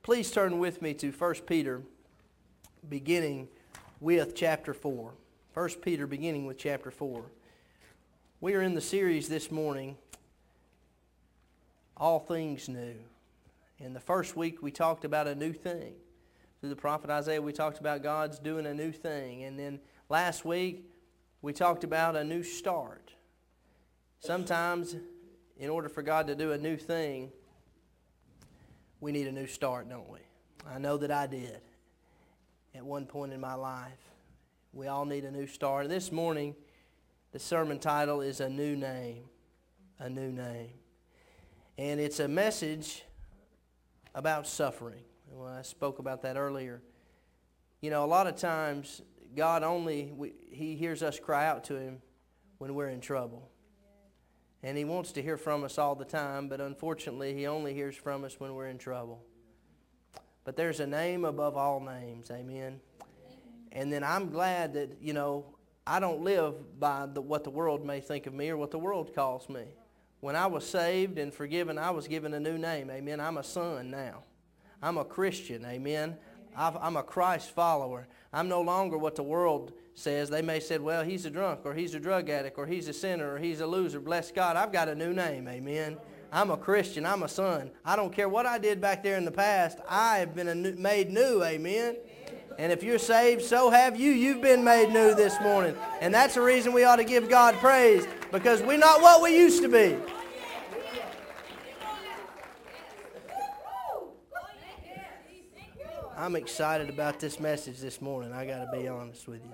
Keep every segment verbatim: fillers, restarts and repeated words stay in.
Please turn with me to First Peter, beginning with chapter four. First Peter, beginning with chapter four. We are in the series this morning, All Things New. In the first week, we talked about a new thing. Through the prophet Isaiah, we talked about God's doing a new thing. And then last week, we talked about a new start. Sometimes, in order for God to do a new thing, we need a new start, don't we? I know that I did at one point in my life. We all need a new start. This morning, the sermon title is A New Name. A New Name. And it's a message about suffering. Well, I spoke about that earlier. You know, a lot of times, God only, we, He hears us cry out to Him when we're in trouble. And He wants to hear from us all the time, but unfortunately, He only hears from us when we're in trouble. But there's a name above all names, amen? And then I'm glad that, you know, I don't live by the, what the world may think of me or what the world calls me. When I was saved and forgiven, I was given a new name, amen? I'm a son now. I'm a Christian, amen? I've, I'm a Christ follower. I'm no longer what the world says. They may say, well, he's a drunk, or he's a drug addict, or he's a sinner, or he's a loser. Bless God, I've got a new name, amen? I'm a Christian. I'm a son. I don't care what I did back there in the past. I have been a new, made new, amen? And if you're saved, so have you. You've been made new this morning. And that's the reason we ought to give God praise, because we're not what we used to be. I'm excited about this message this morning. I got to be honest with you.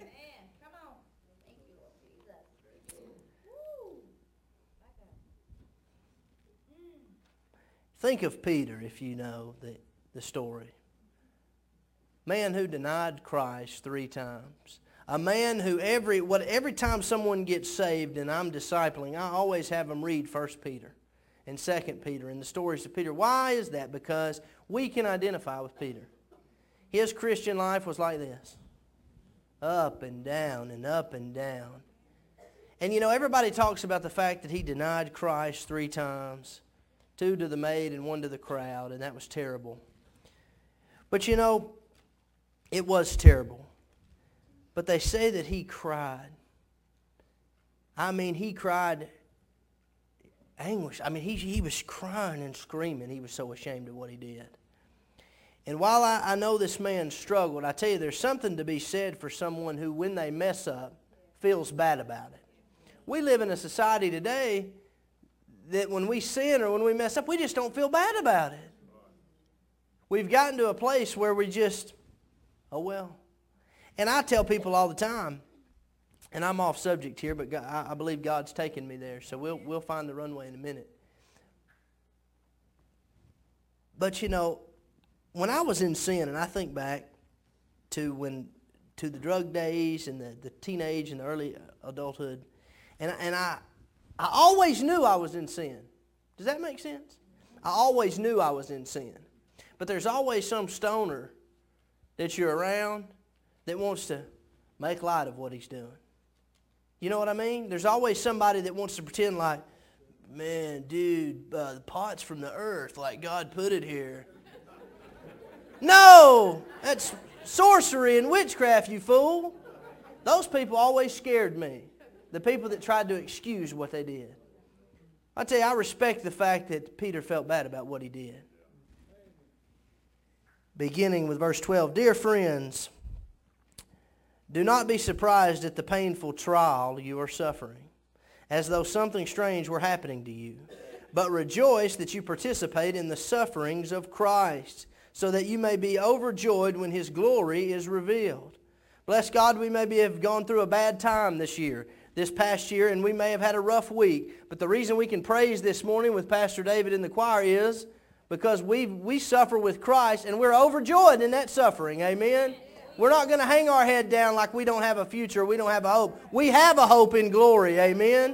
Think of Peter, if you know the, the story. Man who denied Christ three times. A man who every what every time someone gets saved and I'm discipling, I always have them read First Peter and Second Peter and the stories of Peter. Why is that? Because we can identify with Peter. His Christian life was like this. Up and down and up and down. And you know, everybody talks about the fact that he denied Christ three times. Two to the maid and one to the crowd, and that was terrible. But you know, it was terrible. But they say that he cried. I mean, he cried anguish. I mean, he, he was crying and screaming. He was so ashamed of what he did. And while I, I know this man struggled, I tell you, there's something to be said for someone who, when they mess up, feels bad about it. We live in a society today that when we sin or when we mess up, we just don't feel bad about it. We've gotten to a place where we just, oh well. And I tell people all the time, and I'm off subject here, but God, I, I believe God's taking me there, so we'll we'll find the runway in a minute. But you know, when I was in sin, and I think back to when to the drug days and the, the teenage and the early adulthood, and and I I always knew I was in sin. Does that make sense? I always knew I was in sin. But there's always some stoner that you're around that wants to make light of what he's doing. You know what I mean? There's always somebody that wants to pretend like, man, dude, uh, the pot's from the earth, like God put it here. No! That's sorcery and witchcraft, you fool. Those people always scared me. The people that tried to excuse what they did. I tell you, I respect the fact that Peter felt bad about what he did. Beginning with verse twelve, Dear friends, do not be surprised at the painful trial you are suffering, as though something strange were happening to you. But rejoice that you participate in the sufferings of Christ, so that you may be overjoyed when His glory is revealed. Bless God, we maybe have gone through a bad time this year. This past year, and we may have had a rough week. But the reason we can praise this morning with Pastor David in the choir is because we we suffer with Christ, and we're overjoyed in that suffering. Amen? We're not going to hang our head down like we don't have a future, we don't have a hope. We have a hope in glory. Amen?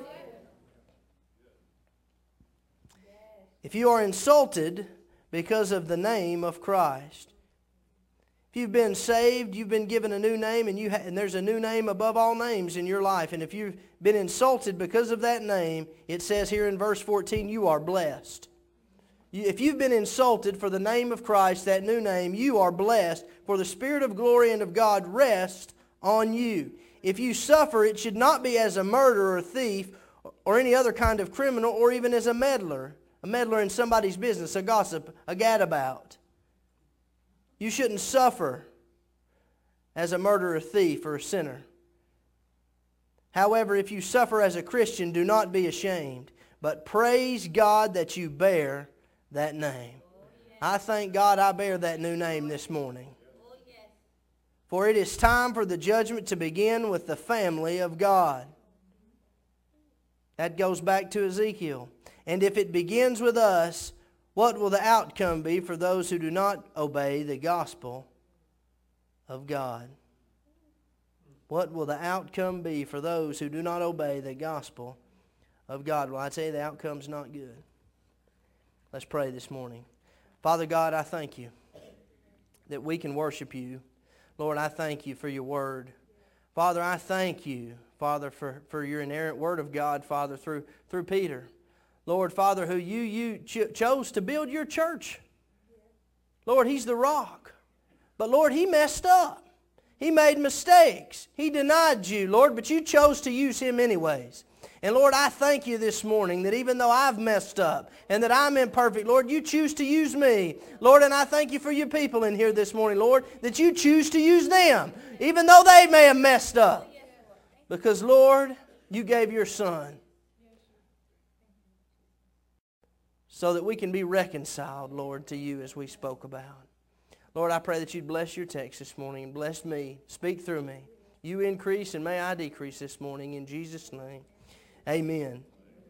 If you are insulted because of the name of Christ, if you've been saved, you've been given a new name, and you ha- and there's a new name above all names in your life. And if you've been insulted because of that name, it says here in verse fourteen, you are blessed. If you've been insulted for the name of Christ, that new name, you are blessed, for the Spirit of glory and of God rests on you. If you suffer, it should not be as a murderer or thief or any other kind of criminal, or even as a meddler, a meddler in somebody's business, a gossip, a gadabout. You shouldn't suffer as a murderer, thief, or a sinner. However, if you suffer as a Christian, do not be ashamed, but praise God that you bear that name. I thank God I bear that new name this morning. For it is time for the judgment to begin with the family of God. That goes back to Ezekiel. And if it begins with us, what will the outcome be for those who do not obey the gospel of God? What will the outcome be for those who do not obey the gospel of God? Well, I tell you, the outcome's not good. Let's pray this morning. Father God, I thank you that we can worship you. Lord, I thank you for your word. Father, I thank you, Father, for, for your inerrant word of God, Father, through, through Peter. Lord, Father, who you, you cho- chose to build your church. Lord, he's the rock. But Lord, he messed up. He made mistakes. He denied you, Lord, but you chose to use him anyways. And Lord, I thank you this morning that even though I've messed up and that I'm imperfect, Lord, you choose to use me. Lord, and I thank you for your people in here this morning, Lord, that you choose to use them, even though they may have messed up. Because, Lord, you gave your Son so that we can be reconciled, Lord, to you as we spoke about. Lord, I pray that you'd bless your text this morning and bless me. Speak through me. You increase and may I decrease this morning in Jesus' name. Amen.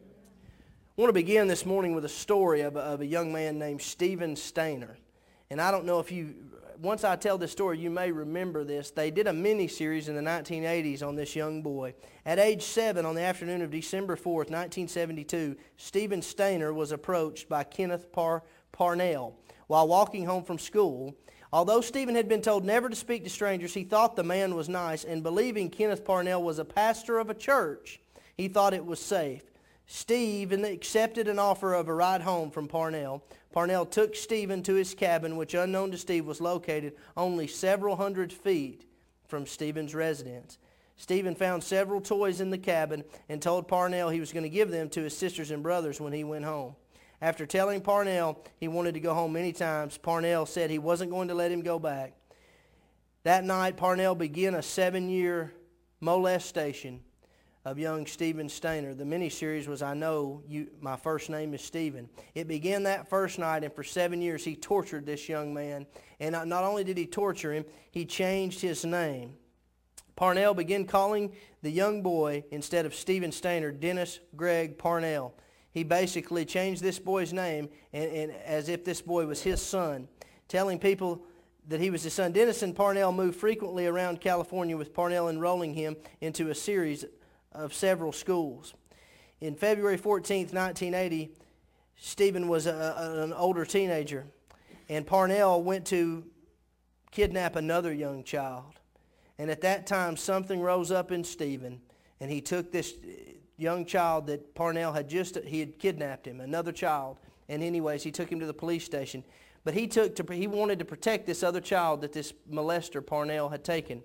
I want to begin this morning with a story of a, of a young man named Stephen Stainer. And I don't know if you, once I tell this story, you may remember this. They did a mini-series in the nineteen eighties on this young boy. At age seven, on the afternoon of December fourth, nineteen seventy-two, Stephen Stainer was approached by Kenneth Par- Parnell while walking home from school. Although Stephen had been told never to speak to strangers, he thought the man was nice, and believing Kenneth Parnell was a pastor of a church, he thought it was safe. Stephen accepted an offer of a ride home from Parnell. Parnell took Stephen to his cabin, which unknown to Steve was located only several hundred feet from Stephen's residence. Stephen found several toys in the cabin and told Parnell he was going to give them to his sisters and brothers when he went home. After telling Parnell he wanted to go home many times, Parnell said he wasn't going to let him go back. That night, Parnell began a seven-year molestation of young Stephen Stainer. The mini-series was I Know You, My First Name is Stephen. It began that first night, and for seven years he tortured this young man. And not only did he torture him, he changed his name. Parnell began calling the young boy, instead of Stephen Stainer, Dennis Greg Parnell. He basically changed this boy's name and, and as if this boy was his son, telling people that he was his son. Dennis and Parnell moved frequently around California, with Parnell enrolling him into a series of several schools. In February fourteenth, nineteen eighty, Stephen was a, a, an older teenager, and Parnell went to kidnap another young child. And at that time, something rose up in Stephen, and he took this young child that Parnell had just, he had kidnapped him, another child, and anyways, he took him to the police station. But he took to, he wanted to protect this other child that this molester Parnell had taken.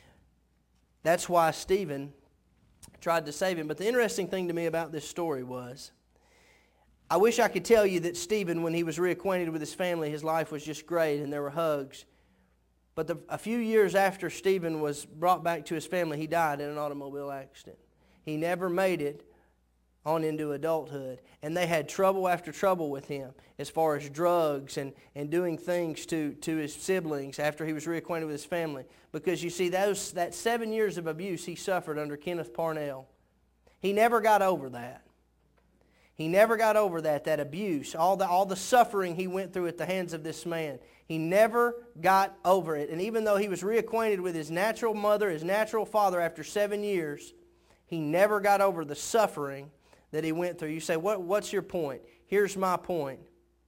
That's why Stephen tried to save him. But the interesting thing to me about this story was, I wish I could tell you that Stephen, when he was reacquainted with his family, his life was just great and there were hugs. But the, a few years after Stephen was brought back to his family, he died in an automobile accident. He never made it on into adulthood. And they had trouble after trouble with him as far as drugs and, and doing things to, to his siblings after he was reacquainted with his family. Because you see, those that seven years of abuse he suffered under Kenneth Parnell, he never got over that. He never got over that, that abuse, all the, all the suffering he went through at the hands of this man. He never got over it. And even though he was reacquainted with his natural mother, his natural father after seven years, he never got over the suffering that he went through. You say, what, what's your point? Here's my point.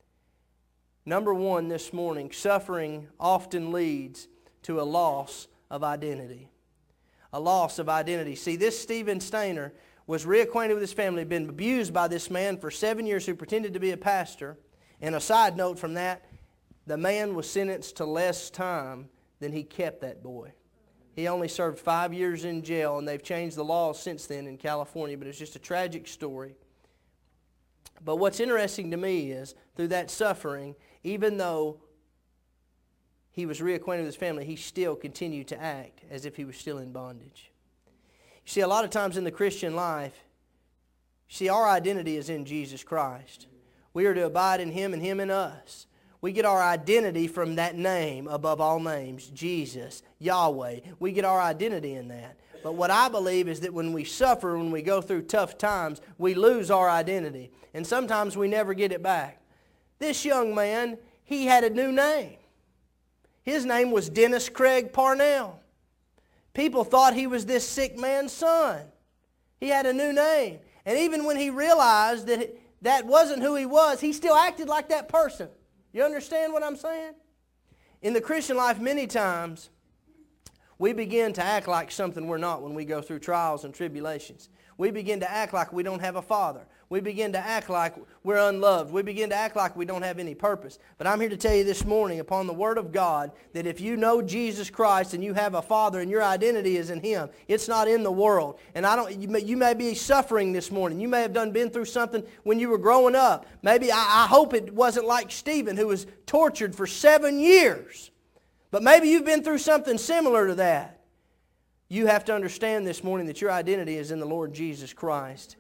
Number one this morning, suffering often leads to a loss of identity. A loss of identity. See, this Stephen Stainer was reacquainted with his family, been abused by this man for seven years who pretended to be a pastor. And a side note from that, the man was sentenced to less time than he kept that boy. He only served five years in jail, and they've changed the laws since then in California, but it's just a tragic story. But what's interesting to me is, through that suffering, even though he was reacquainted with his family, he still continued to act as if he was still in bondage. You see, a lot of times in the Christian life, you see, our identity is in Jesus Christ. We are to abide in Him and Him in us. We get our identity from that name above all names, Jesus, Yahweh. We get our identity in that. But what I believe is that when we suffer, when we go through tough times, we lose our identity. And sometimes we never get it back. This young man, he had a new name. His name was Dennis Craig Parnell. People thought he was this sick man's son. He had a new name. And even when he realized that that wasn't who he was, he still acted like that person. You understand what I'm saying? In the Christian life, many times, we begin to act like something we're not when we go through trials and tribulations. We begin to act like we don't have a father. We begin to act like we're unloved. We begin to act like we don't have any purpose. But I'm here to tell you this morning upon the Word of God that if you know Jesus Christ and you have a Father and your identity is in Him, it's not in the world. And I don't. You may, you may be suffering this morning. You may have done been through something when you were growing up. Maybe I, I hope it wasn't like Stephen, who was tortured for seven years. But maybe you've been through something similar to that. You have to understand this morning that your identity is in the Lord Jesus Christ.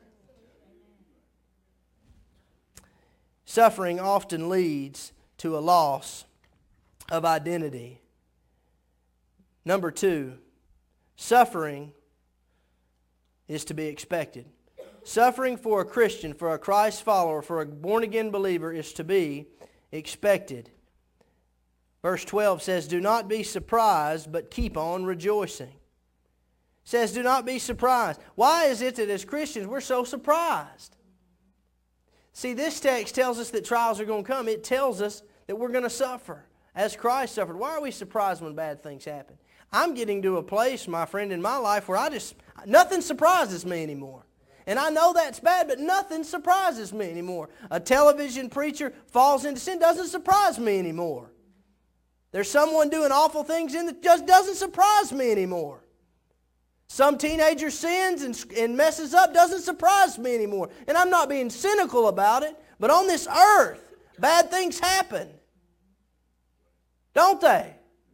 Suffering often leads to a loss of identity. Number two, suffering is to be expected. Suffering for a Christian, for a Christ follower, for a born-again believer is to be expected. Verse twelve says, "Do not be surprised, but keep on rejoicing." It says, do not be surprised. Why is it that as Christians we're so surprised? See, this text tells us that trials are going to come. It tells us that we're going to suffer as Christ suffered. Why are we surprised when bad things happen? I'm getting to a place, my friend, in my life where I just, nothing surprises me anymore. And I know that's bad, but nothing surprises me anymore. A television preacher falls into sin doesn't surprise me anymore. There's someone doing awful things and it just doesn't surprise me anymore. Some teenager sins and, and messes up doesn't surprise me anymore. And I'm not being cynical about it, but on this earth, bad things happen. Don't they?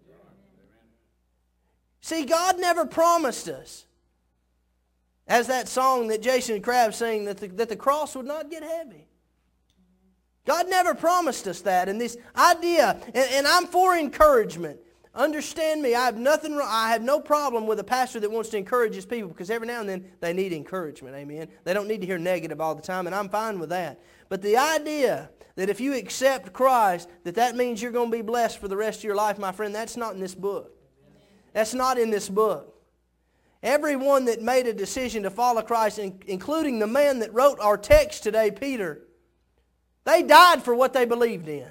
See, God never promised us, as that song that Jason Krabs sang, that the, that the cross would not get heavy. God never promised us that. And this idea, and, and I'm for encouragement. Understand me, I have nothing wrong, I have no problem with a pastor that wants to encourage his people, because every now and then they need encouragement, amen? They don't need to hear negative all the time, and I'm fine with that. But the idea that if you accept Christ, that that means you're going to be blessed for the rest of your life, my friend, that's not in this book. That's not in this book. Everyone that made a decision to follow Christ, including the man that wrote our text today, Peter, they died for what they believed in.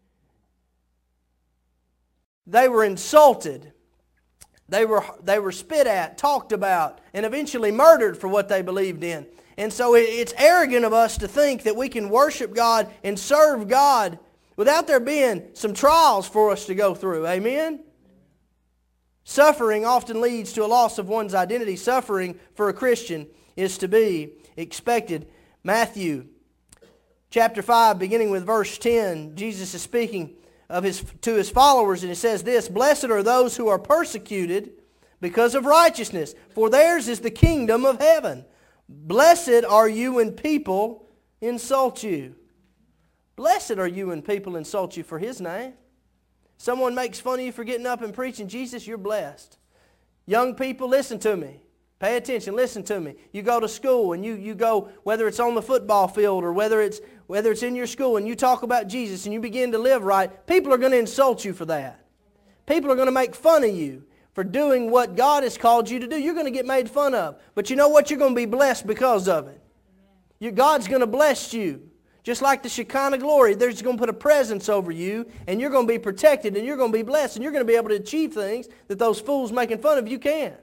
They were insulted. They were, they were spit at, talked about, and eventually murdered for what they believed in. And so it's arrogant of us to think that we can worship God and serve God without there being some trials for us to go through. Amen? Suffering often leads to a loss of one's identity. Suffering for a Christian is to be expected. Matthew chapter five, beginning with verse ten, Jesus is speaking of his, to his followers, and it says this, "Blessed are those who are persecuted because of righteousness, for theirs is the kingdom of heaven. Blessed are you when people insult you." Blessed are you when people insult you for His name. Someone makes fun of you for getting up and preaching Jesus, you're blessed. Young people, listen to me. Pay attention, listen to me. You go to school and you, you go, whether it's on the football field or whether it's, whether it's in your school, and you talk about Jesus and you begin to live right, people are going to insult you for that. People are going to make fun of you for doing what God has called you to do. You're going to get made fun of. But you know what? You're going to be blessed because of it. You, God's going to bless you. Just like the Shekinah glory, there's going to put a presence over you, and you're going to be protected, and you're going to be blessed, and you're going to be able to achieve things that those fools making fun of you can't.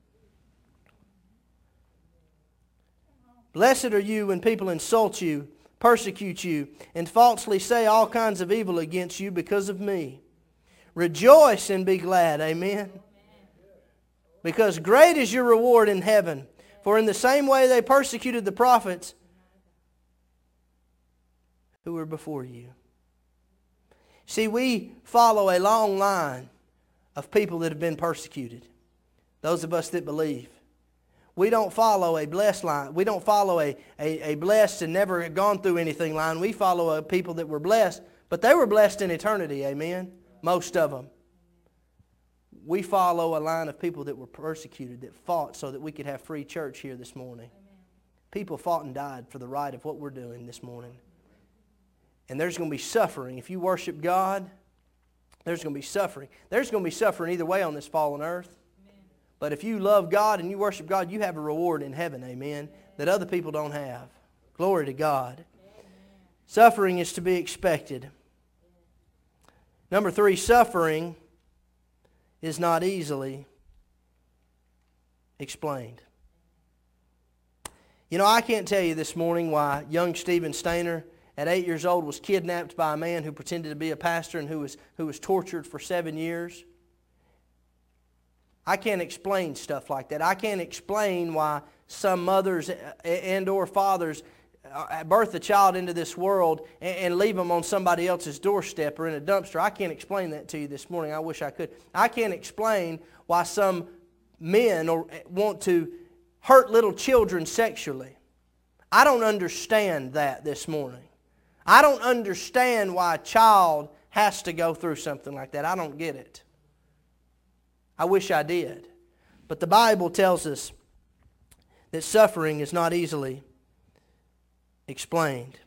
Blessed are you when people insult you persecute you and falsely say all kinds of evil against you because of me. Rejoice and be glad. Amen. Because great is your reward in heaven. For in the same way they persecuted the prophets who were before you. See, we follow a long line of people that have been persecuted. Those of us that believe. We don't follow a blessed line. We don't follow a, a, a blessed and never gone through anything line. We follow a people that were blessed, but they were blessed in eternity, amen? Most of them. We follow a line of people that were persecuted, that fought so that we could have free church here this morning. Amen. People fought and died for the right of what we're doing this morning. And there's going to be suffering. If you worship God, there's going to be suffering. There's going to be suffering either way on this fallen earth. But if you love God and you worship God, you have a reward in heaven, amen, that other people don't have. Glory to God. Amen. Suffering is to be expected. Number three, suffering is not easily explained. You know, I can't tell you this morning why young Stephen Stainer at eight years old was kidnapped by a man who pretended to be a pastor and who was, who was tortured for seven years. I can't explain stuff like that. I can't explain why some mothers and or fathers birth a child into this world and leave them on somebody else's doorstep or in a dumpster. I can't explain that to you this morning. I wish I could. I can't explain why some men want to hurt little children sexually. I don't understand that this morning. I don't understand why a child has to go through something like that. I don't get it. I wish I did. But the Bible tells us that suffering is not easily explained.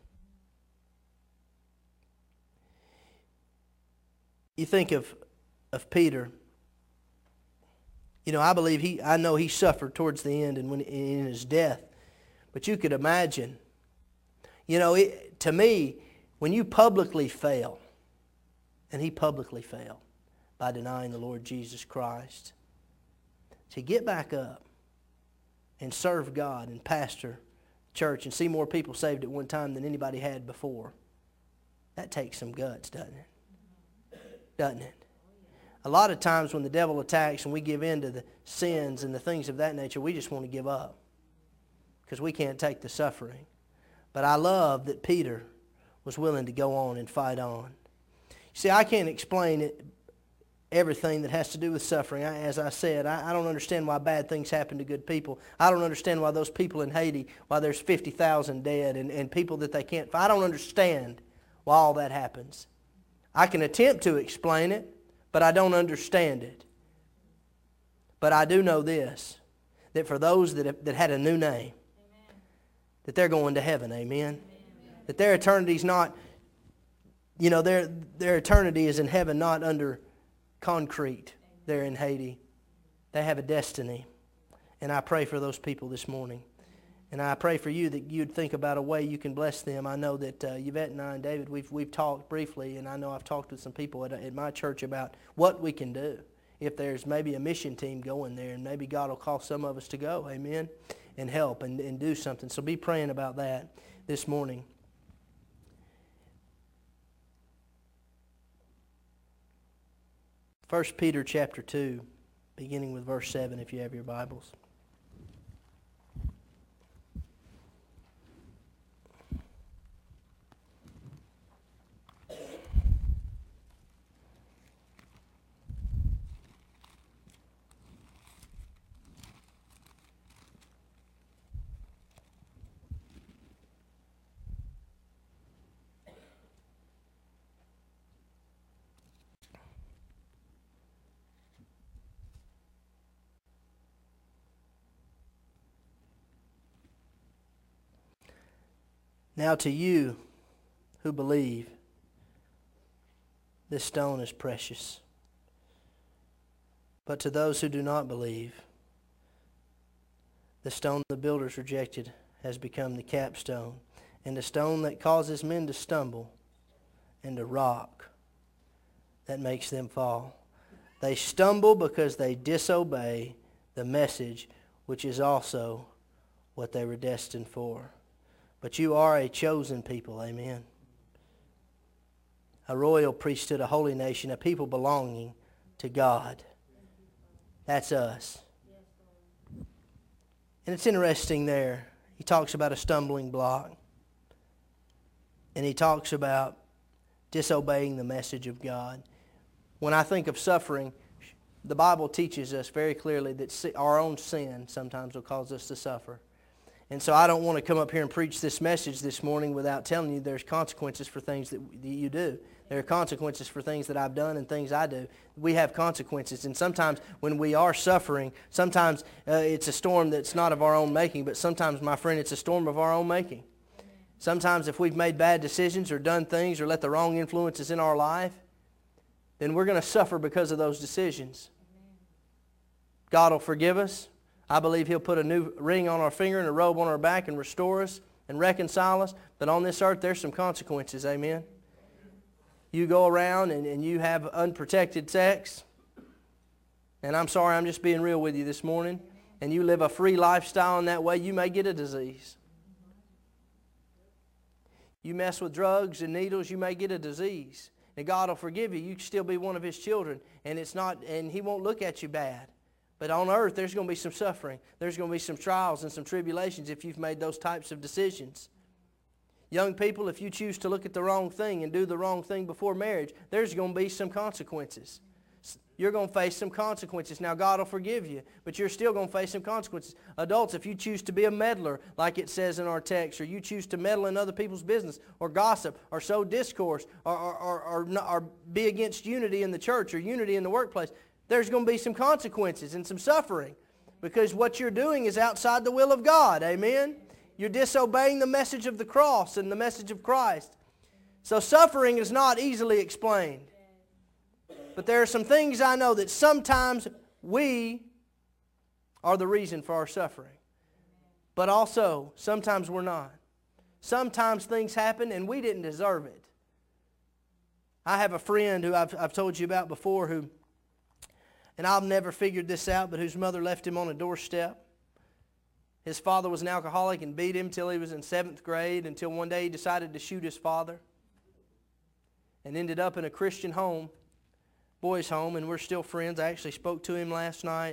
You think of, of Peter. You know, I believe he, I know he suffered towards the end and when in his death. But you could imagine, you know, it, to me, when you publicly fail, and he publicly failed by denying the Lord Jesus Christ, to get back up and serve God and pastor church and see more people saved at one time than anybody had before, that takes some guts, doesn't it? Doesn't it? A lot of times when the devil attacks and we give in to the sins and the things of that nature, we just want to give up because we can't take the suffering. But I love that Peter was willing to go on and fight on. See, I can't explain it, everything that has to do with suffering. I, as I said, I, I don't understand why bad things happen to good people. I don't understand why those people in Haiti, why there's fifty thousand dead and, and people that they can't find. I don't understand why all that happens. I can attempt to explain it, but I don't understand it. But I do know this, that for those that, have, that had a new name, amen, that they're going to heaven, amen? Amen. That their eternity's not, you know, their, their eternity is in heaven, not under concrete there in Haiti. They have a destiny. And I pray for those people this morning. And I pray for you that you'd think about a way you can bless them. I know that uh, Yvette and I and David, we've, we've talked briefly, and I know I've talked with some people at, at my church about what we can do. If there's maybe a mission team going there, and maybe God will call some of us to go, amen, and help and, and do something. So be praying about that this morning. First Peter chapter two, beginning with verse seven, if you have your Bibles. Now to you who believe, this stone is precious. But to those who do not believe, the stone the builders rejected has become the capstone, and the stone that causes men to stumble, and a rock that makes them fall. They stumble because they disobey the message, which is also what they were destined for. But you are a chosen people, amen. A royal priesthood, a holy nation, a people belonging to God. That's us. And it's interesting there. He talks about a stumbling block. And he talks about disobeying the message of God. When I think of suffering, the Bible teaches us very clearly that our own sin sometimes will cause us to suffer. And so I don't want to come up here and preach this message this morning without telling you there's consequences for things that you do. There are consequences for things that I've done and things I do. We have consequences. And sometimes when we are suffering, sometimes uh, it's a storm that's not of our own making, but sometimes, my friend, it's a storm of our own making. Sometimes if we've made bad decisions or done things or let the wrong influences in our life, then we're going to suffer because of those decisions. God will forgive us. I believe He'll put a new ring on our finger and a robe on our back and restore us and reconcile us. But on this earth, there's some consequences, amen? You go around and, and you have unprotected sex, and I'm sorry, I'm just being real with you this morning, and you live a free lifestyle in that way, you may get a disease. You mess with drugs and needles, you may get a disease. And God will forgive you. You can still be one of His children, and it's not, and He won't look at you bad. But on earth, there's going to be some suffering. There's going to be some trials and some tribulations if you've made those types of decisions. Young people, if you choose to look at the wrong thing and do the wrong thing before marriage, there's going to be some consequences. You're going to face some consequences. Now, God will forgive you, but you're still going to face some consequences. Adults, if you choose to be a meddler, like it says in our text, or you choose to meddle in other people's business, or gossip, or sow discourse, or, or, or, or, or be against unity in the church, or unity in the workplace, there's going to be some consequences and some suffering, because what you're doing is outside the will of God. Amen? You're disobeying the message of the cross and the message of Christ. So suffering is not easily explained. But there are some things I know that sometimes we are the reason for our suffering. But also, sometimes we're not. Sometimes things happen and we didn't deserve it. I have a friend who I've, I've told you about before who, and I've never figured this out, but whose mother left him on a doorstep. His father was an alcoholic and beat him till he was in seventh grade, until one day he decided to shoot his father and ended up in a Christian home, boys' home, and we're still friends. I actually spoke to him last night.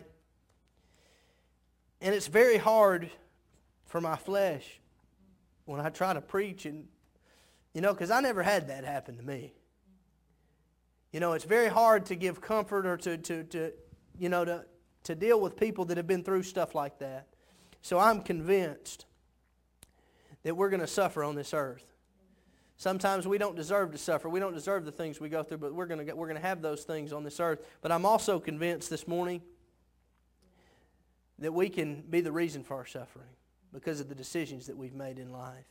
And it's very hard for my flesh when I try to preach, and you know, because I never had that happen to me. You know, it's very hard to give comfort or to, to, to you know, to, to deal with people that have been through stuff like that. So I'm convinced that we're going to suffer on this earth. Sometimes we don't deserve to suffer. We don't deserve the things we go through, but we're going to get, we're going to have those things on this earth. But I'm also convinced this morning that we can be the reason for our suffering because of the decisions that we've made in life.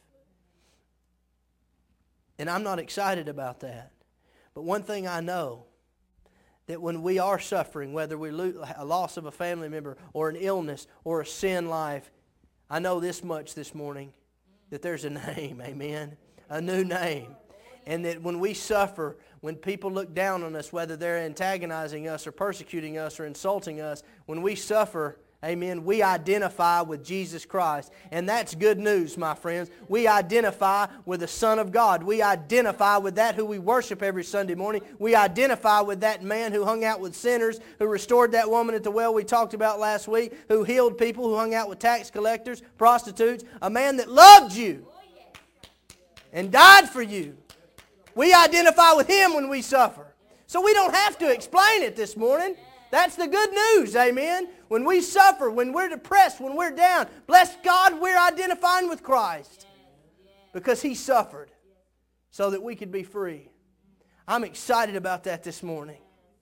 And I'm not excited about that. But one thing I know, that when we are suffering, whether we lose a loss of a family member or an illness or a sin life, I know this much this morning, that there's a name, amen, a new name. And that when we suffer, when people look down on us, whether they're antagonizing us or persecuting us or insulting us, when we suffer, amen, we identify with Jesus Christ. And that's good news, my friends. We identify with the Son of God. We identify with that who we worship every Sunday morning. We identify with that man who hung out with sinners, who restored that woman at the well we talked about last week, who healed people, who hung out with tax collectors, prostitutes, a man that loved you and died for you. We identify with Him when we suffer. So we don't have to explain it this morning. That's the good news, amen. When we suffer, when we're depressed, when we're down, bless God, we're identifying with Christ because He suffered so that we could be free. I'm excited about that this morning.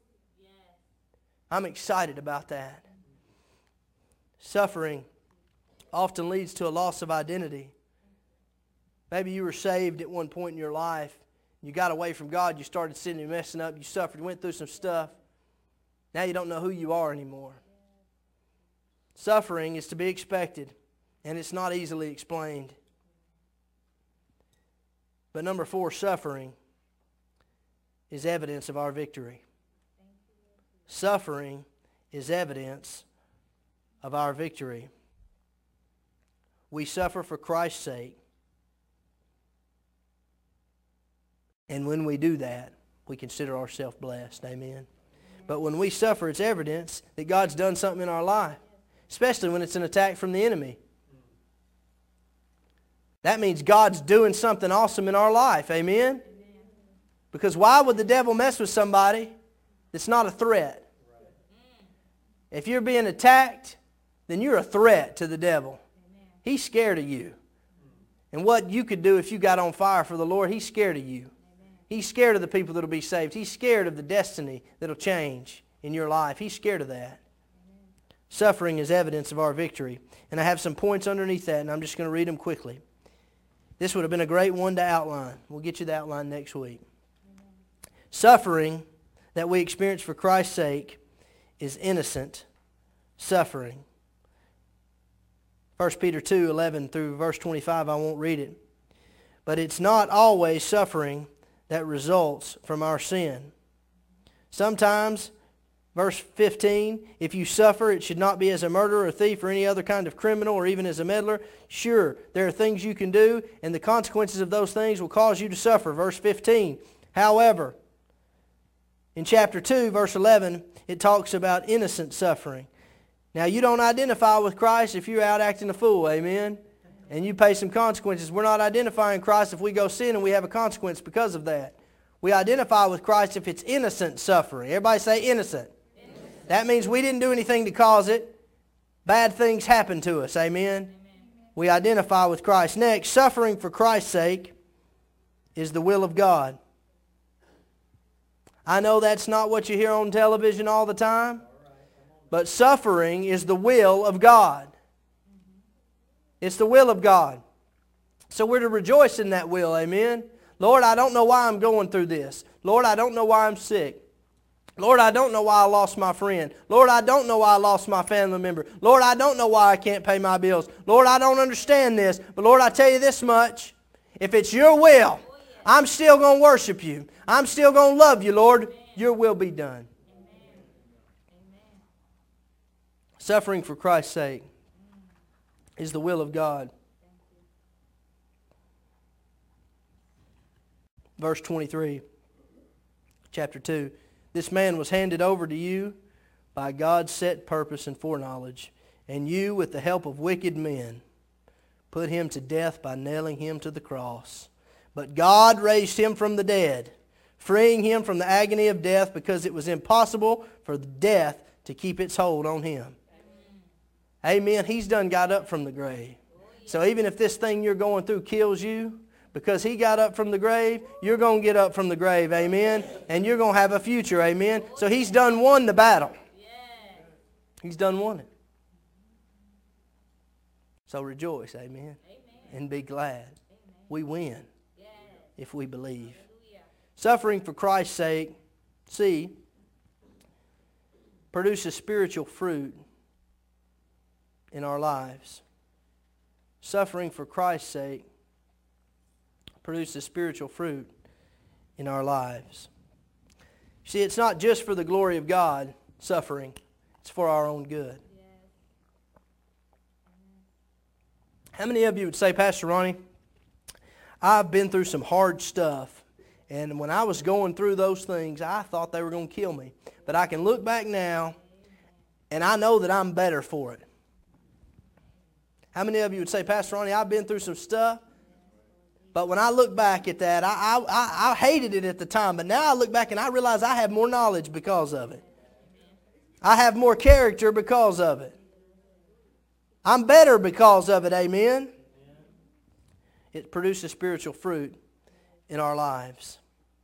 I'm excited about that. Suffering often leads to a loss of identity. Maybe you were saved at one point in your life. You got away from God. You started sinning and messing up. You suffered. You went through some stuff. Now you don't know who you are anymore. Suffering is to be expected, and it's not easily explained. But number four, suffering is evidence of our victory. Suffering is evidence of our victory. We suffer for Christ's sake And when we do that, we consider ourselves blessed. Amen. But when we suffer, it's evidence that God's done something in our life, especially when it's an attack from the enemy. That means God's doing something awesome in our life. Amen? Because why would the devil mess with somebody that's not a threat? If you're being attacked, then you're a threat to the devil. He's scared of you. And what you could do if you got on fire for the Lord, he's scared of you. He's scared of the people that will be saved. He's scared of the destiny that will change in your life. He's scared of that. Suffering is evidence of our victory. And I have some points underneath that, and I'm just going to read them quickly. This would have been a great one to outline. We'll get you the outline next week. Suffering that we experience for Christ's sake is innocent suffering. First Peter two, eleven through verse twenty-five, I won't read it. But it's not always suffering that results from our sin. Sometimes, verse fifteen, if you suffer, it should not be as a murderer, or thief, or any other kind of criminal, or even as a meddler. Sure, there are things you can do, and the consequences of those things will cause you to suffer. Verse fifteen. However, in chapter two, verse eleven, it talks about innocent suffering. Now, you don't identify with Christ if you're out acting a fool, amen? And you pay some consequences. We're not identifying Christ if we go sin and we have a consequence because of that. We identify with Christ if it's innocent suffering. Everybody say innocent. Innocent. That means we didn't do anything to cause it. Bad things happen to us, amen? Amen? We identify with Christ. Next, suffering for Christ's sake is the will of God. I know that's not what you hear on television all the time, but suffering is the will of God. It's the will of God. So we're to rejoice in that will, amen? Lord, I don't know why I'm going through this. Lord, I don't know why I'm sick. Lord, I don't know why I lost my friend. Lord, I don't know why I lost my family member. Lord, I don't know why I can't pay my bills. Lord, I don't understand this. But Lord, I tell you this much. If it's your will, I'm still going to worship you. I'm still going to love you, Lord. Your will be done. Suffering for Christ's sake is the will of God. Verse twenty-three, chapter two. This man was handed over to you by God's set purpose and foreknowledge, and you, with the help of wicked men, put him to death by nailing him to the cross. But God raised him from the dead, freeing him from the agony of death, because it was impossible for death to keep its hold on him. Amen. He's done got up from the grave. So even if this thing you're going through kills you, because he got up from the grave, you're going to get up from the grave. Amen. And you're going to have a future. Amen. So he's done won the battle. He's done won it. So rejoice. Amen. And be glad. We win if we believe. Suffering for Christ's sake, see, produces spiritual fruit in our lives. Suffering for Christ's sake produces spiritual fruit in our lives. See, it's not just for the glory of God, suffering. It's for our own good. Yes. How many of you would say, Pastor Ronnie, I've been through some hard stuff, and when I was going through those things, I thought they were going to kill me. But I can look back now, and I know that I'm better for it. How many of you would say, Pastor Ronnie, I've been through some stuff, but when I look back at that, I, I, I hated it at the time, but now I look back and I realize I have more knowledge because of it. I have more character because of it. I'm better because of it, amen? It produces spiritual fruit in our lives.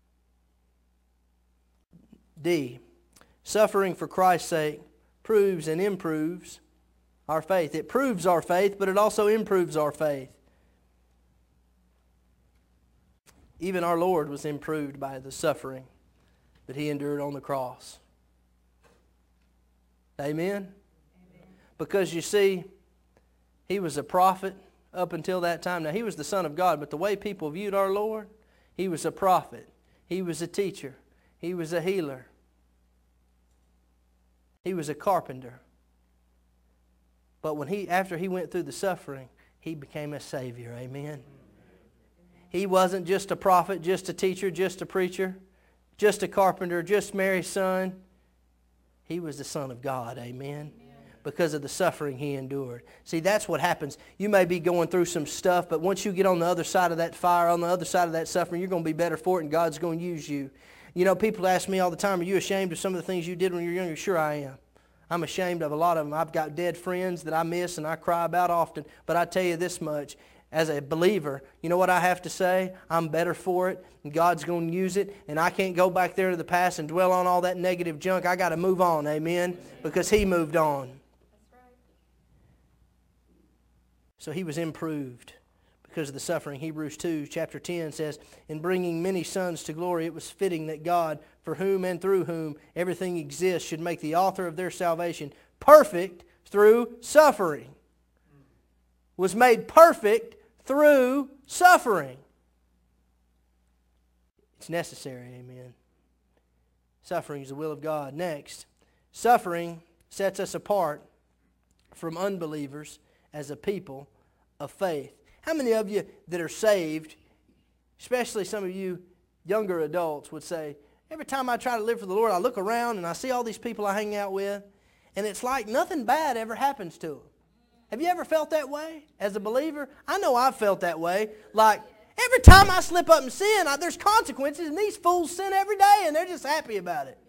D, suffering for Christ's sake proves and improves our faith. It proves our faith, but it also improves our faith. Even our Lord was improved by the suffering that He endured on the cross. Amen? Amen? Because you see, He was a prophet up until that time. Now, He was the Son of God, but the way people viewed our Lord, He was a prophet. He was a teacher. He was a healer. He was a carpenter. But when he, after He went through the suffering, He became a Savior. Amen? He wasn't just a prophet, just a teacher, just a preacher, just a carpenter, just Mary's son. He was the Son of God, amen, because of the suffering He endured. See, that's what happens. You may be going through some stuff, but once you get on the other side of that fire, on the other side of that suffering, you're going to be better for it, and God's going to use you. You know, people ask me all the time, are you ashamed of some of the things you did when you were younger? Sure I am. I'm ashamed of a lot of them. I've got dead friends that I miss and I cry about often. But I tell you this much, as a believer, you know what I have to say? I'm better for it, and God's going to use it, and I can't go back there to the past and dwell on all that negative junk. I got to move on, amen, because He moved on. That's right. So He was improved because of the suffering. Hebrews two, chapter ten says, in bringing many sons to glory, it was fitting that God, for whom and through whom everything exists, should make the author of their salvation perfect through suffering. Was made perfect through suffering. It's necessary, amen. Suffering is the will of God. Next, suffering sets us apart from unbelievers as a people of faith. How many of you that are saved, especially some of you younger adults, would say, every time I try to live for the Lord, I look around and I see all these people I hang out with, and it's like nothing bad ever happens to them. Have you ever felt that way as a believer? I know I've felt that way. Like, every time I slip up and sin, I, there's consequences, and these fools sin every day, and they're just happy about it.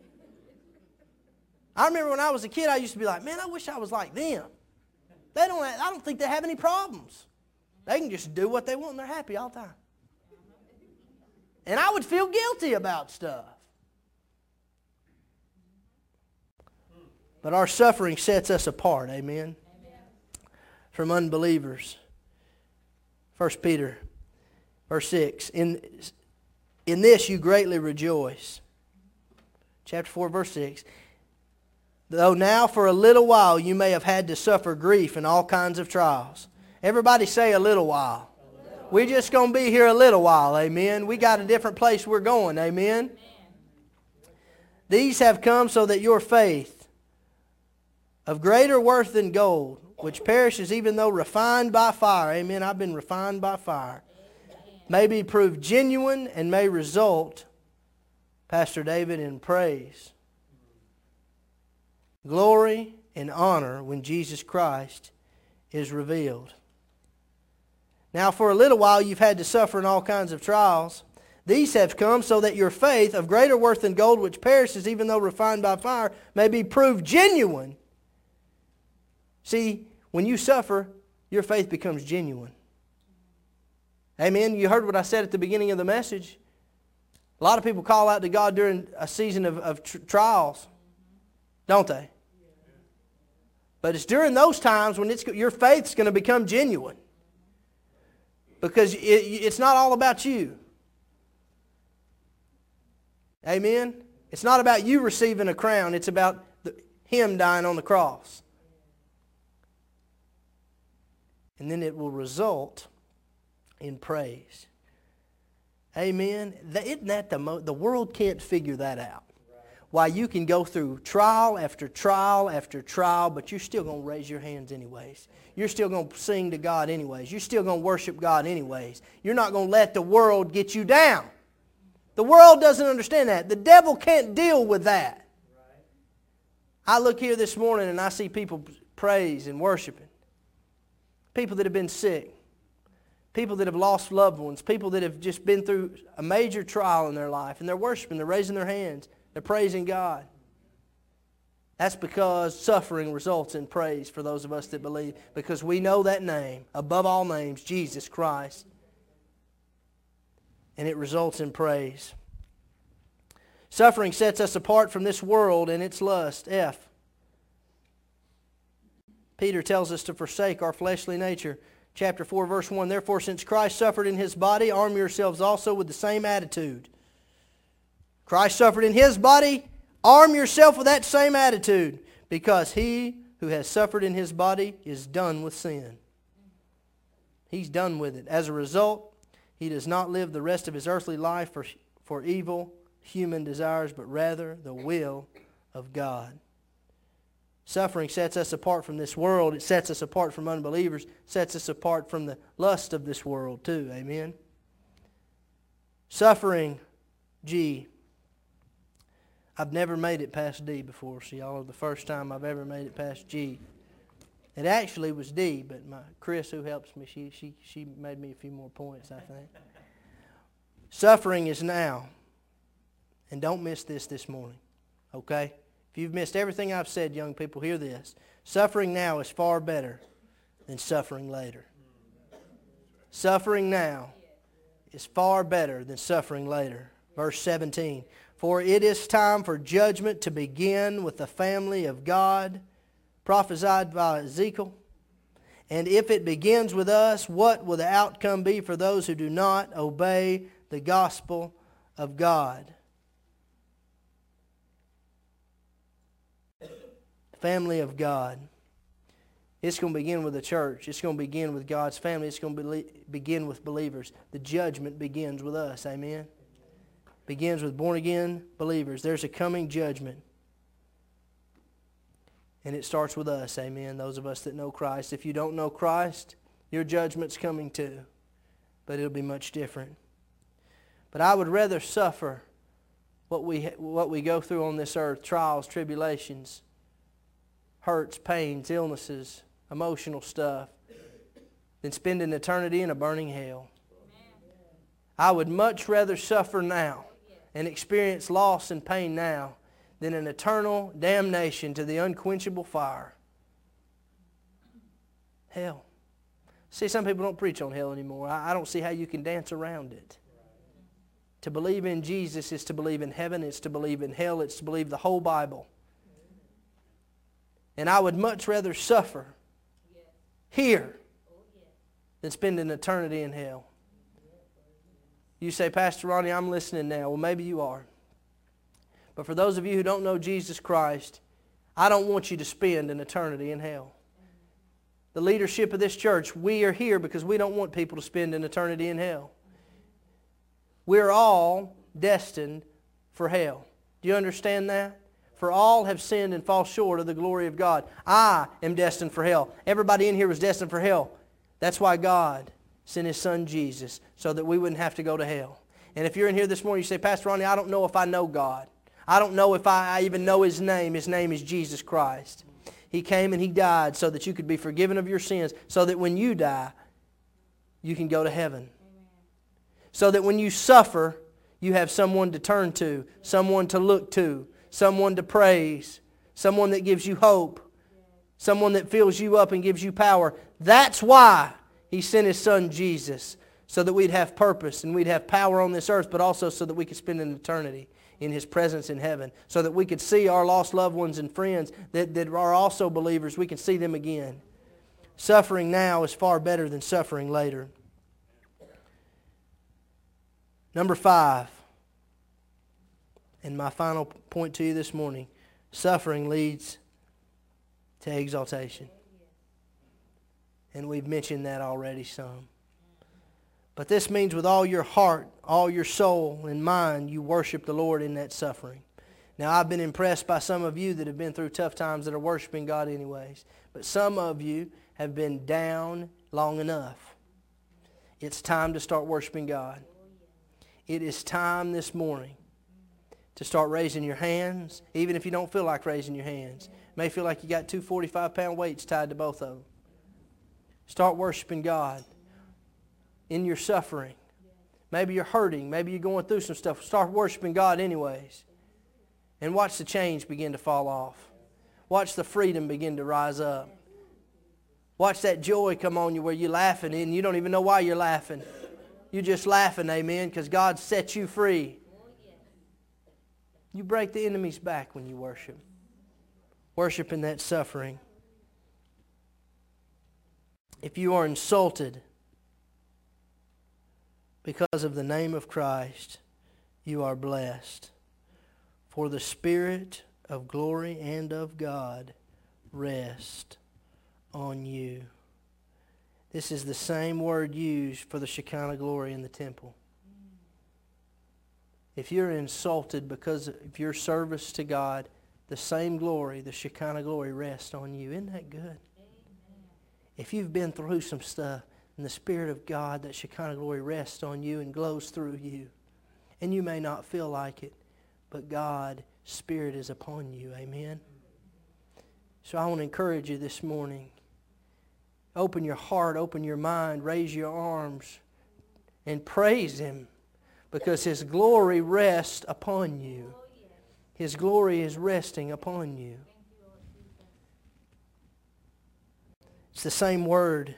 I remember when I was a kid, I used to be like, man, I wish I was like them. They don't. I don't think they have any problems. They can just do what they want, and they're happy all the time. And I would feel guilty about stuff. But our suffering sets us apart, amen, from unbelievers. First Peter, verse six, in, in this you greatly rejoice. Chapter four, verse six. Though now for a little while you may have had to suffer grief in all kinds of trials. Everybody say a little while. A little We're just going to be here a little while, amen. We got a different place we're going, amen. Amen. These have come so that your faith, of greater worth than gold, which perishes even though refined by fire, amen, I've been refined by fire, may be proved genuine and may result, Pastor David, in praise, glory, and honor when Jesus Christ is revealed. Now for a little while you've had to suffer in all kinds of trials. These have come so that your faith, of greater worth than gold, which perishes even though refined by fire, may be proved genuine. See, when you suffer, your faith becomes genuine. Amen. You heard what I said at the beginning of the message. A lot of people call out to God during a season of, of tr- trials, don't they? But it's during those times when it's, your faith's going to become genuine. Because it, it's not all about you. Amen? It's not about you receiving a crown. It's about the, Him dying on the cross. And then it will result in praise. Amen? Isn't that the mo- the world can't figure that out. Why you can go through trial after trial after trial, but you're still going to raise your hands anyways. You're still going to sing to God anyways. You're still going to worship God anyways. You're not going to let the world get you down. The world doesn't understand that. The devil can't deal with that. I look here this morning and I see people praise and worshiping. People that have been sick. People that have lost loved ones. People that have just been through a major trial in their life. And they're worshiping. They're raising their hands. They're praising God. That's because suffering results in praise for those of us that believe. Because we know that name, above all names, Jesus Christ. And it results in praise. Suffering sets us apart from this world and its lust. F. Peter tells us to forsake our fleshly nature. Chapter four, verse one. Therefore, since Christ suffered in His body, arm yourselves also with the same attitude. Christ suffered in His body, arm yourself with that same attitude, because He who has suffered in His body is done with sin. He's done with it. As a result, He does not live the rest of His earthly life for, for evil human desires, but rather the will of God. Suffering sets us apart from this world. It sets us apart from unbelievers. It sets us apart from the lust of this world too. Amen. Suffering, G. I've never made it past D before, so y'all are the first time I've ever made it past G. It actually was D, but my Chris, who helps me, she, she, she made me a few more points, I think. Suffering is now. And don't miss this this morning, okay? If you've missed everything I've said, young people, hear this. Suffering now is far better than suffering later. Suffering now is far better than suffering later. Verse seventeen. For it is time for judgment to begin with the family of God, prophesied by Ezekiel. And if it begins with us, what will the outcome be for those who do not obey the gospel of God? Family of God. It's going to begin with the church. It's going to begin with God's family. It's going to be, begin with believers. The judgment begins with us. Amen? Begins with born-again believers. There's a coming judgment. And it starts with us. Amen? Those of us that know Christ. If you don't know Christ, your judgment's coming too. But it'll be much different. But I would rather suffer what we, what we go through on this earth, trials, tribulations, hurts, pains, illnesses, emotional stuff, than spend an eternity in a burning hell. I would much rather suffer now and experience loss and pain now than an eternal damnation to the unquenchable fire. Hell. See, some people don't preach on hell anymore. I, I don't see how you can dance around it. To believe in Jesus is to believe in heaven. It's to believe in hell. It's to believe the whole Bible. And I would much rather suffer here than spend an eternity in hell. You say, Pastor Ronnie, I'm listening now. Well, maybe you are. But for those of you who don't know Jesus Christ, I don't want you to spend an eternity in hell. The leadership of this church, we are here because we don't want people to spend an eternity in hell. We're all destined for hell. Do you understand that? For all have sinned and fall short of the glory of God. I am destined for hell. Everybody in here was destined for hell. That's why God sent His Son Jesus, so that we wouldn't have to go to hell. And if you're in here this morning, you say, Pastor Ronnie, I don't know if I know God. I don't know if I, I even know His name. His name is Jesus Christ. He came and He died so that you could be forgiven of your sins, so that when you die, you can go to heaven. Amen. So that when you suffer, you have someone to turn to, someone to look to, someone to praise, someone that gives you hope, someone that fills you up and gives you power. That's why He sent His Son Jesus, so that we'd have purpose and we'd have power on this earth, but also so that we could spend an eternity in His presence in heaven, so that we could see our lost loved ones and friends that, that are also believers. We can see them again. Suffering now is far better than suffering later. Number five, and my final point to you this morning, suffering leads to exaltation. And we've mentioned that already some. But this means with all your heart, all your soul and mind, you worship the Lord in that suffering. Now, I've been impressed by some of you that have been through tough times that are worshiping God anyways. But some of you have been down long enough. It's time to start worshiping God. It is time this morning to start raising your hands, even if you don't feel like raising your hands. You may feel like you got two forty-five pound weights tied to both of them. Start worshiping God in your suffering. Maybe you're hurting. Maybe you're going through some stuff. Start worshiping God anyways. And watch the chains begin to fall off. Watch the freedom begin to rise up. Watch that joy come on you where you're laughing and you don't even know why you're laughing. You're just laughing, amen, because God set you free. You break the enemy's back when you worship. Worship in that suffering. If you are insulted because of the name of Christ, you are blessed. For the Spirit of glory and of God rest on you. This is the same word used for the Shekinah glory in the temple. If you're insulted because of your service to God, the same glory, the Shekinah glory, rests on you. Isn't that good? If you've been through some stuff and the Spirit of God, that Shekinah glory rests on you and glows through you. And you may not feel like it, but God's Spirit is upon you. Amen? So I want to encourage you this morning. Open your heart, open your mind, raise your arms, and praise Him, because His glory rests upon you. His glory is resting upon you. It's the same word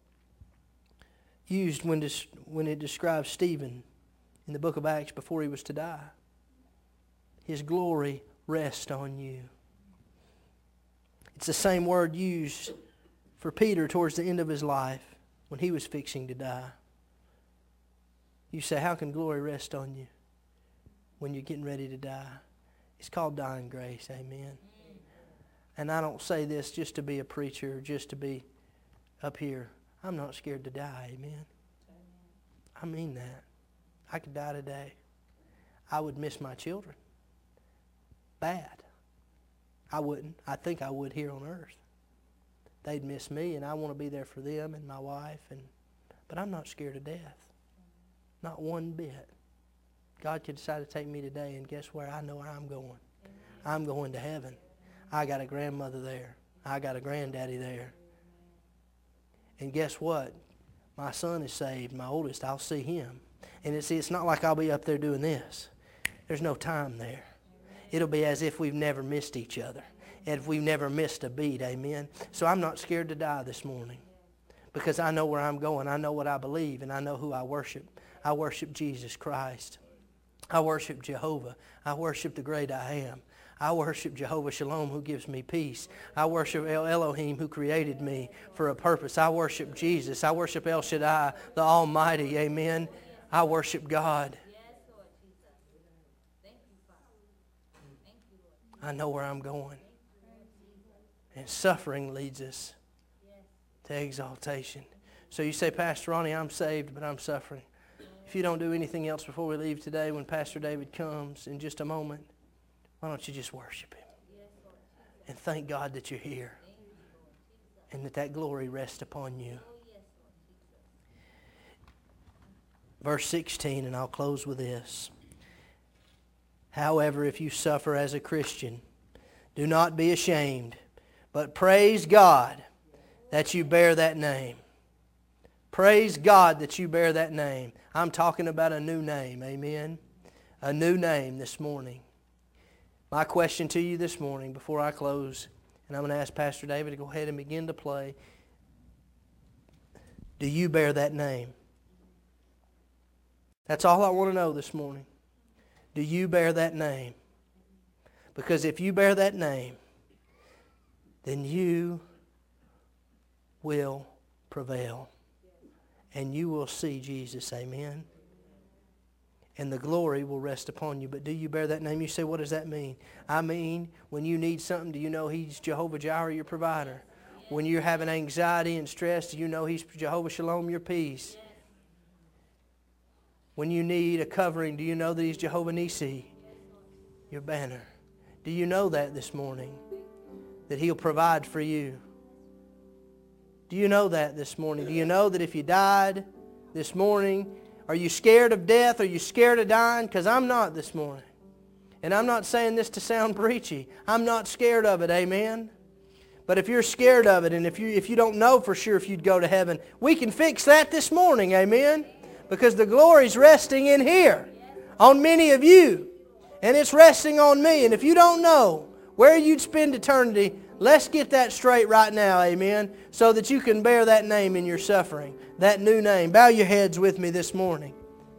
used when, this, when it describes Stephen in the book of Acts before he was to die. His glory rests on you. It's the same word used for Peter towards the end of his life when he was fixing to die. You say, how can glory rest on you when you're getting ready to die? It's called dying grace. Amen. And I don't say this just to be a preacher or just to be up here. I'm not scared to die. Amen. I mean that. I could die today. I would miss my children. Bad. I wouldn't. I think I would here on earth. They'd miss me, and I want to be there for them and my wife. And but I'm not scared of death. Not one bit. God could decide to take me today, and guess where? I know where I'm going. I'm going to heaven. I got a grandmother there. I got a granddaddy there. And guess what? My son is saved. My oldest, I'll see him. And it's, it's not like I'll be up there doing this. There's no time there. It'll be as if we've never missed each other. And if we've never missed a beat. Amen. So I'm not scared to die this morning, because I know where I'm going. I know what I believe, and I know who I worship. I worship Jesus Christ. I worship Jehovah. I worship the great I am. I worship Jehovah Shalom, who gives me peace. I worship El Elohim, who created me for a purpose. I worship Jesus. I worship El Shaddai, the Almighty. Amen. I worship God. I know where I'm going. And suffering leads us to exaltation. So you say, Pastor Ronnie, I'm saved, but I'm suffering. If you don't do anything else before we leave today, when Pastor David comes in just a moment, why don't you just worship Him and thank God that you're here and that that glory rests upon you. Verse sixteen, and I'll close with this. However, if you suffer as a Christian, do not be ashamed, but praise God that you bear that name. Praise God that you bear that name. I'm talking about a new name, amen? A new name this morning. My question to you this morning before I close, and I'm going to ask Pastor David to go ahead and begin to play. Do you bear that name? That's all I want to know this morning. Do you bear that name? Because if you bear that name, then you will prevail. And you will see Jesus. Amen. And the glory will rest upon you. But do you bear that name? You say, what does that mean? I mean, when you need something, do you know He's Jehovah Jireh, your provider? When you're having anxiety and stress, do you know He's Jehovah Shalom, your peace? When you need a covering, do you know that He's Jehovah Nissi, your banner? Do you know that this morning? That He'll provide for you? Do you know that this morning? Do you know that if you died this morning, are you scared of death? Are you scared of dying? Because I'm not this morning. And I'm not saying this to sound preachy. I'm not scared of it, amen? But if you're scared of it, and if you, if you don't know for sure if you'd go to heaven, we can fix that this morning, amen? Because the glory's resting in here on many of you. And it's resting on me. And if you don't know where you'd spend eternity, let's get that straight right now, amen, so that you can bear that name in your suffering, that new name. Bow your heads with me this morning.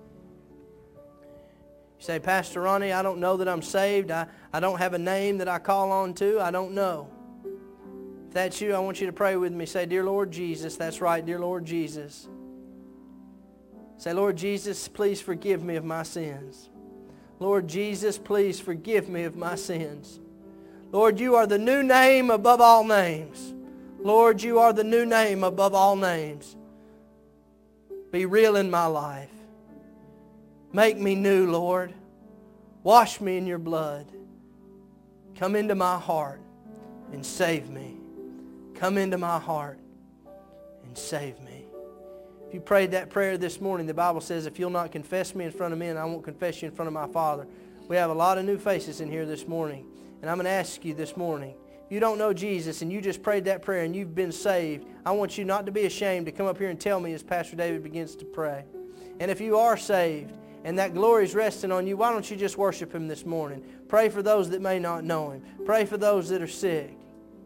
You say, Pastor Ronnie, I don't know that I'm saved. I, I don't have a name that I call on to. I don't know. If that's you, I want you to pray with me. Say, Dear Lord Jesus. That's right, dear Lord Jesus. Say, Lord Jesus, please forgive me of my sins. Lord Jesus, please forgive me of my sins. Lord, you are the new name above all names. Lord, you are the new name above all names. Be real in my life. Make me new, Lord. Wash me in your blood. Come into my heart and save me. Come into my heart and save me. If you prayed that prayer this morning, the Bible says, if you'll not confess me in front of men, I won't confess you in front of my Father. We have a lot of new faces in here this morning. And I'm going to ask you this morning, if you don't know Jesus and you just prayed that prayer and you've been saved, I want you not to be ashamed to come up here and tell me as Pastor David begins to pray. And if you are saved and that glory is resting on you, why don't you just worship Him this morning? Pray for those that may not know Him. Pray for those that are sick.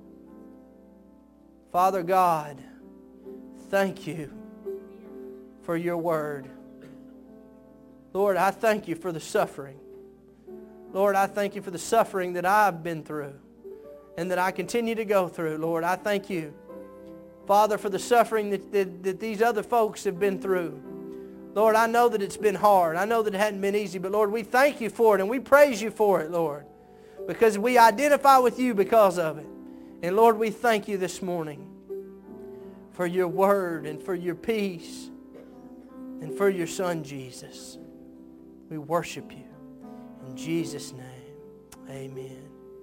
Father God, thank you for your word. Lord, I thank you for the suffering. Lord, I thank you for the suffering that I've been through and that I continue to go through. Lord, I thank you, Father, for the suffering that, that, that these other folks have been through. Lord, I know that it's been hard. I know that it hadn't been easy, but Lord, we thank you for it and we praise you for it, Lord, because we identify with you because of it. And Lord, we thank you this morning for your word and for your peace and for your Son, Jesus. We worship you. In Jesus' name, amen.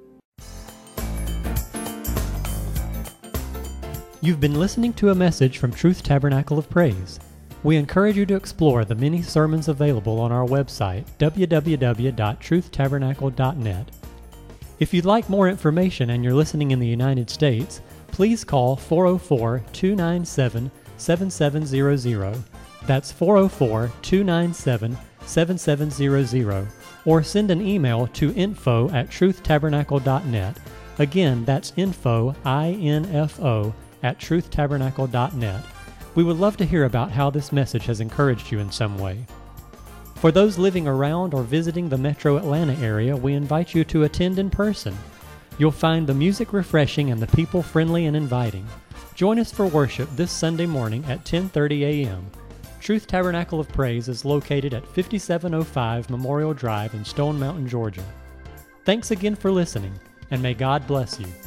You've been listening to a message from Truth Tabernacle of Praise. We encourage you to explore the many sermons available on our website, w w w dot truth tabernacle dot net. If you'd like more information and you're listening in the United States, please call four oh four, two nine seven, seven seven zero zero. That's four oh four, two nine seven, seven seven zero zero. Or send an email to info at truth tabernacle dot net. Again, that's info, I N F O, at truth tabernacle dot net. We would love to hear about how this message has encouraged you in some way. For those living around or visiting the Metro Atlanta area, we invite you to attend in person. You'll find the music refreshing and the people friendly and inviting. Join us for worship this Sunday morning at ten thirty a m Truth Tabernacle of Praise is located at fifty-seven oh five Memorial Drive in Stone Mountain, Georgia. Thanks again for listening, and may God bless you.